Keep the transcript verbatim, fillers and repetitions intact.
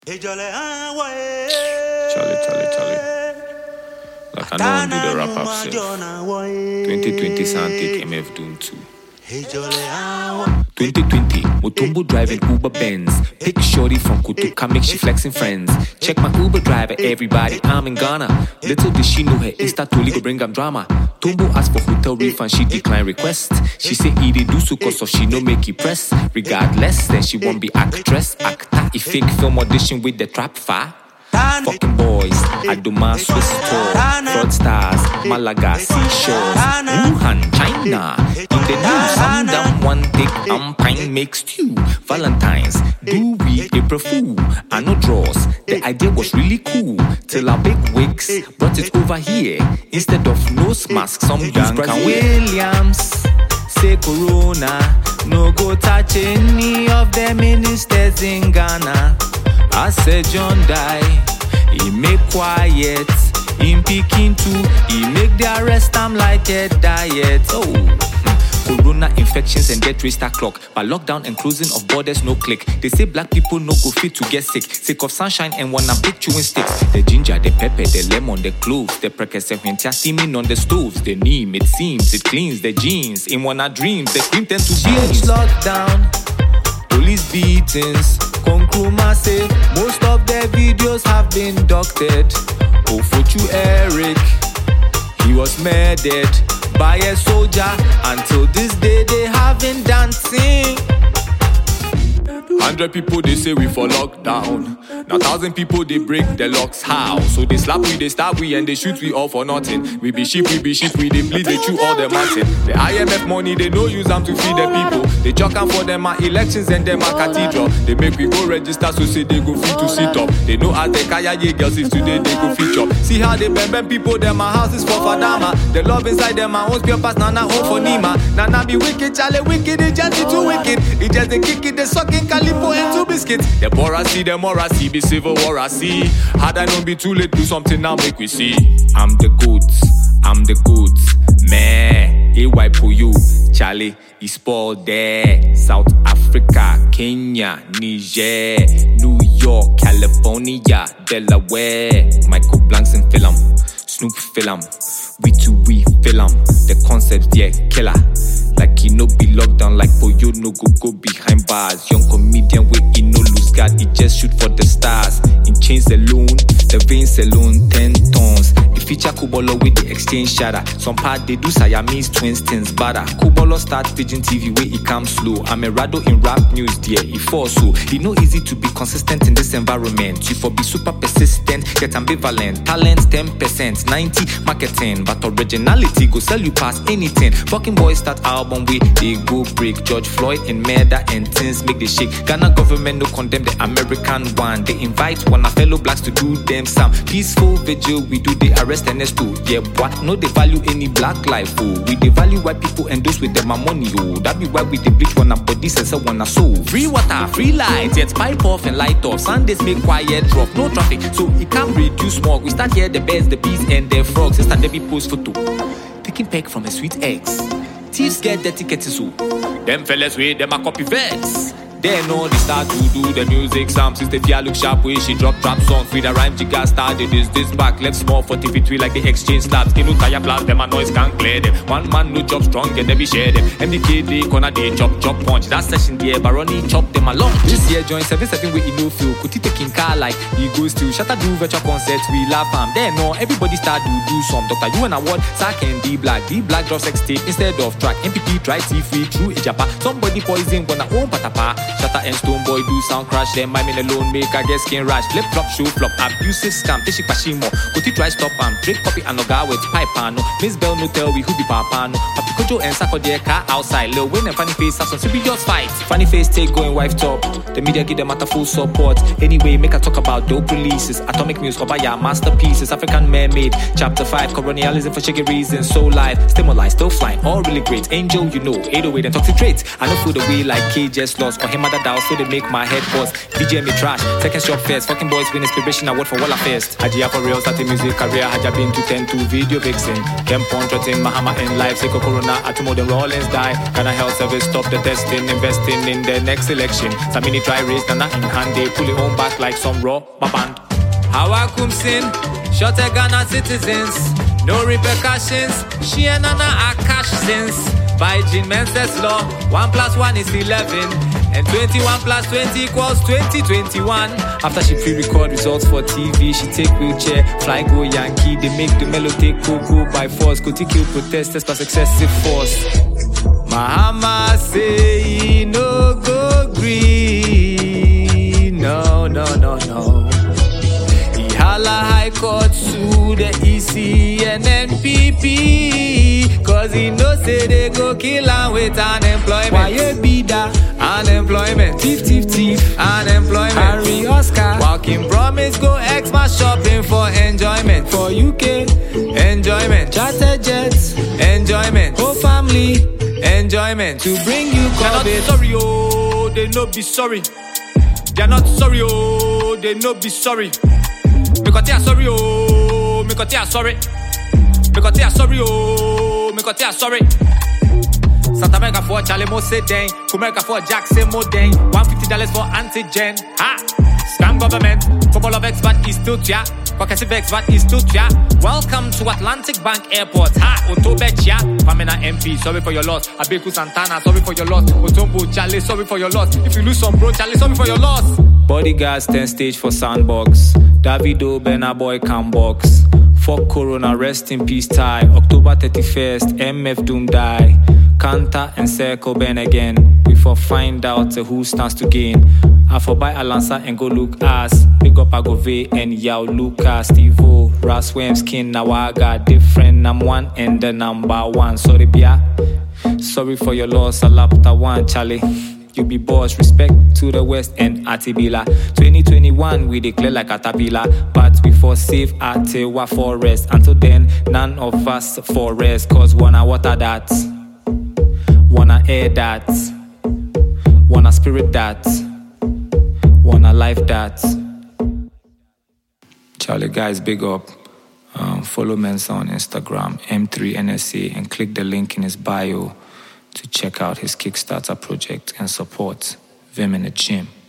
Charlie, Charlie, Charlie. Like I know I'm do the rap up self. twenty twenty Santic M F Doom two. twenty twenty, Mutombo driving Uber Benz. Pick shorty from Kutuka, make she flexing friends. Check my Uber driver, everybody, I'm in Ghana. Little did she know her Insta to go bring am drama. Tombo asked for hotel refund, she declined request. She say he did do so cause of she no make it press. Regardless, then she won't be actress. Actor, if fake film audition with the trap fire. Fucking boys, Aduma, Swiss tour, fraud stars, Malaga, seashores, Wuhan, China. In the news, some damn one take umpine makes stew. Valentine's, do we April Fool? I no draws. The idea was really cool till our big wigs brought it over here. Instead of nose masks, some Duncan Williams say Corona. No go touch any of the ministers in Ghana. I said John die, he make quiet. In Peking too, he make the arrest, I'm like a diet. Oh, Corona infections and death rate start clock. But lockdown and closing of borders no click. They say black people no go fit to get sick. Sick of sunshine and wanna pick chewing sticks. The ginger, the pepper, the lemon, the cloves. The precassementia steaming on the stoves. The neem, it seems, it cleans the jeans. In one of dreams, the cream tend to change. Lockdown, police beatings. Konkruma say most of their videos have been doctored. Ofochu Eric, he was murdered by a soldier. Until this day they haven't dancing. Hundred people they say we for lockdown. Now thousand people they break the locks. How? So they slap we, they stab we, and they shoot we all for nothing. We be sheep, we be sheep, we they bleed, they chew all the mountain. The I M F money they no use them to feed the people. They jock them for them at elections and them at cathedral. They make we go register so say they go fit to sit up. They know as the Kaya Ye girls is today they go feature. See how they bend bend people them my houses for Fadama. The love inside them my own spare pass Nana home for Nima. Nana be wicked, Charlie wicked, they just be too wicked. It just they kick it, they sucking Calipo and two biscuits. The poor I see, the more I see, be civil war I see. Had I not be too late, do something now make we see. I'm the goods, I'm the goods, man. A Y for you, Charlie, is spoiled there. South Africa, Kenya, Niger, New York, California, Delaware. Michael Blanks and film, Snoop film, we too we film. The concept, yeah, killer. Like he no be locked down, like Poyo no go go behind bars. Young comedian with he no lose guard, he just shoot for the stars. In chains alone, the veins alone, ten tons. The feature Kubolo with the exchange shatter. Some part they do Siamese twins, things better. Kubolo start Pigeon T V where he comes slow. I'm a rado in rap news, dear, he falls so. He no easy to be consistent in this environment. You for be super persistent, get ambivalent. Talent ten percent, ninety marketing, but originality go sell you past anything. Fucking boys start album way they go break. George Floyd and murder and things make they shake. Ghana government no condemn the American one. They invite one of fellow blacks to do them some peaceful vigil. We do the arrest and next to yeah, what? No they value any black life. Oh, we they value white people and those with them money. Oh, that be why we they bleach one of bodies and sell one of soul. Free water, free lights, yet pipe off and light off. Sundays make quiet drop, no traffic, so it can reduce smog. We start here the birds, the bees and the frogs. Sister Debbie post photo, taking peck from a sweet eggs. Thieves get dirty kitties so them fellas with them a copy vets. They know they start to do the music Sam since the Fia look sharp way she drop trap songs. With the rhyme jigger started this this back left small for T V three like the exchange slabs. They no tire blast them a noise can't clear them. One man no job strong and they be share them. M D K they corner they chop chop punch. That session there Baroni chop them along. This year join seven seven way in no feel. Kuti taking car like he goes to Shatter do virtual concerts we laugh am. They know everybody start to do some. Doctor you and award Sack and D Black D Black drop sex tape instead of track. M P three try T free through Ijapa. Somebody poison gonna own patapa. Shatter and Stoneboy do sound crash. Them I mean alone make I get skin rash. Flip flop show flop abusive scam. Teshi pashimo. Kuti try stop am. Drake copy and Oga with pipe pano. Miss Bell no tell we who be papano. Papi Kojo and Sako their car outside. Lil Wayne and Funny Face have some serious fights. Funny Face take going wife top. The media give them at a full support. Anyway make I talk about dope releases. Atomic Muse Obaya masterpieces. African Mermaid chapter five. Colonialism for shaky reasons. So live. Stimuli still flying. All really great. Angel you know. eight oh eight and toxic traits. I don't feel the way like K just lost or him. mother dial, so they make my head pause. D J me trash, second shop first. Fucking boys win inspiration award for Walla Fest. Ajia for real, starting music career. Haja been to ten to video vixen. Kem Pontrotin, Mahama in life. Seiko Corona, Atomo, the Rollins die. Ghana Health Service stop the testing, investing in the next election. Samini try race, Nana in hand, they pull it on back like some raw band. How I come sin, short a Ghana citizens. No repercussions, she and Nana are cash sins. By Jean Menses law, one plus one is eleven. And twenty-one plus twenty equals twenty twenty-one. After she pre-record results for T V, she take wheelchair, fly go Yankee. They make the melody take cocoa by force. Go to kill protesters plus excessive force. Mahama say he no go green. No, no, no, no. He holla high court to the E C and N P P. Cause he know say they go kill am with unemployment. Why you be that? Unemployment. Thief, thief, thief. Unemployment. Harry Oscar. Walking promise go extra shopping for enjoyment. For U K. Enjoyment. Charter jets. Enjoyment. Whole family. Enjoyment. To bring you COVID. They're not sorry, oh. They no be sorry. They're not sorry, oh. They no be sorry. Because they are sorry, oh. Because they are sorry. Because they are sorry, oh. Because they are sorry. Santa America for Charlie Mo say den. Kumerica for Jackson Mo den. one hundred fifty dollars for antigen. Ha! Scam government. Couple of expert is still ya. Progressive expert is still ya. Welcome to Atlantic Bank Airport. Ha! Otobechia. Pamela M P, sorry for your loss. Abeku Santana, sorry for your loss. Otombo Charlie, sorry for your loss. If you lose some bro, Charlie, sorry for your loss. Bodyguards ten stage for Sandbox. Davido Benna Boy can box. Fuck Corona, rest in peace tie. October thirty-first, M F Doom die. Kanta and Circle Ben again. We for find out uh, who stands to gain. I for buy Alansa and go look ass. Big up Agove and Yao Lucas, Steve-O, Ras Williams, King Nawaga. Different, I'm one and the number one. Sorry, Bia. Sorry for your loss, Alapta one, Charlie. You be boss, respect to the West and Atibila. twenty twenty-one, we declare like Atapila. But we for save Atewa forest. Until then, none of us for rest. Cause wanna water that, wanna air that, wanna spirit that, wanna life that. Charlie guys, big up. Um, follow Mensa on Instagram, M three N S A, and click the link in his bio to check out his Kickstarter project and support Vim in the Gym.